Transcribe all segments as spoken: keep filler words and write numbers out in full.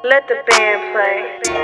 Let the band play.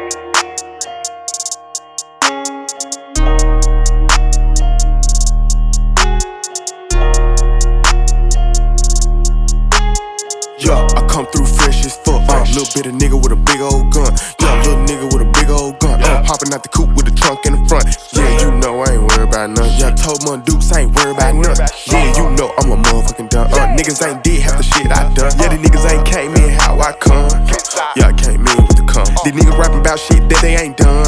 Yeah, I come through fresh as fuck. Uh, little bit of nigga with a big old gun. Yeah, little nigga with a big old gun. Uh, hopping out the coupe with the trunk in the front. Yeah, you know I ain't worried about nothing. Yeah, I told my dukes I ain't worried about nothing. Yeah, you know I'm a motherfucking done. Uh, niggas ain't did half the shit I done. Yeah, the niggas ain't came in how I come. Yeah, I came in with the come. These niggas rapping about shit that they ain't done.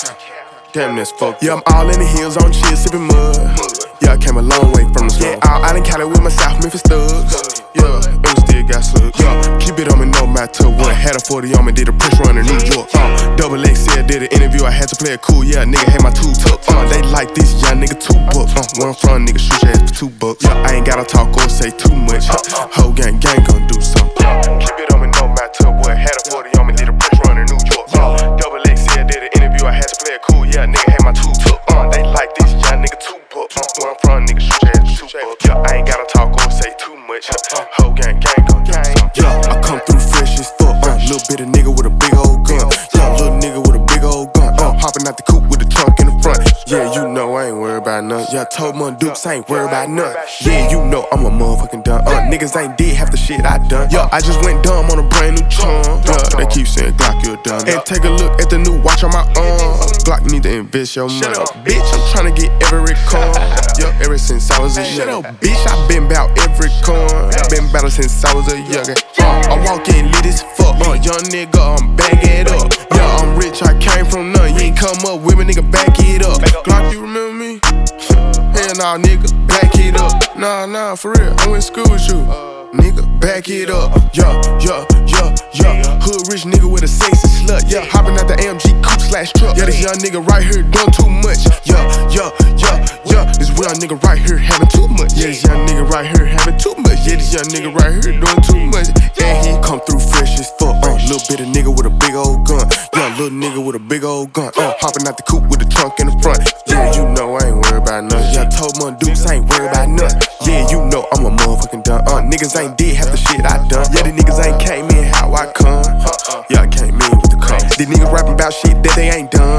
Damn, that's fucked. Yeah, I'm all in the hills on chill, sipping mud. Yeah, I came a long way from the store. Yeah, out in Cali with my South Memphis thugs. Yeah, and we still got slugs. Yeah, keep it on me, no matter what. Had a forty on me, did a press run in New York. Uh, Double X L did an interview, I had to play it cool. Yeah, nigga had my two tuck. Uh, they like this young nigga two bucks. Uh, where I'm from, nigga shoot your ass for two bucks. Yeah, I ain't gotta talk or say too much. Whole gang gang gon' do something. Keep it on me, no matter what. Had a forty on me, did a press run in New York. Uh, Double X L did an interview, I had to play it cool. Yeah, nigga had my two tuck. Uh, they like this young nigga two bucks. Uh, where I'm from, nigga shoot your ass for two bucks. Yeah, I ain't gotta talk or say too much. Whole gang gang gon' do something. Yeah, I come through fresh as fuck. Uh, little bit of nigga with a big old gun. Yeah, little nigga with a big old gun. Uh, hopping out the coupe with the trunk in the front. Yeah, you know I ain't worried about nothing. Yeah, I told my dukes I ain't worried about nothing. Yeah, you know I'm a motherfucking done. Uh, niggas ain't did half the shit I done. Yeah, I just went dumb on a brand new charm. Yeah, they keep saying Glock, you a dumb. And take a look at the new watch on my arm. Glock need to invest your money. Shut up, bitch. I'm tryna get every coin. Yeah, ever since I was a youngin'. Shut up, bitch. I been bout every coin. Been battle since I was a youngin'. Uh, I walk in lit as fuck. Uh, young nigga, I'm back it up. Yeah, I'm rich. I came from nothing. You ain't come up with me, nigga. Back it up. Glock, you remember me? Hell nah, nigga. Back it up. Nah, nah, for real. I went to school with you. Nigga, back it up. Yeah, yeah, yeah, yeah. Hood rich nigga with a sexy slut. Yeah, hopping out the A M G coupe slash truck. Yeah, this young nigga right here doing too much. Yeah, yeah, yeah, yeah. This young nigga right here having too much. Yeah, this young nigga right here having too much. Yeah, this young nigga right here doing too much. And he come through fresh as fuck. Uh, little bit of nigga with a big old gun. Yeah, little nigga with a big old gun. Uh, hopping out the coupe with the trunk in the front. Yeah, you know I ain't worried about nothing. Yeah, I told my dukes I ain't worried about nothing. Yeah, you know I'm a motherfucking done. Uh, niggas ain't did half the shit I done. Yeah, the niggas ain't came in how I come. Yeah, I came in with the come. These niggas rapping about shit that they ain't done.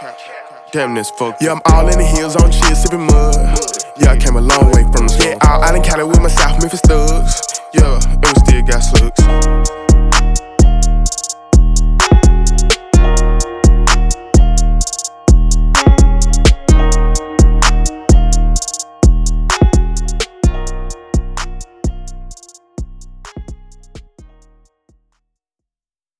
Damn, this fuck. Yeah, I'm all in the hills on chill, sipping mud. Yeah, I came a long way from the store. Yeah, out, out in Cali with my South Memphis thugs. Yeah, and we still got some.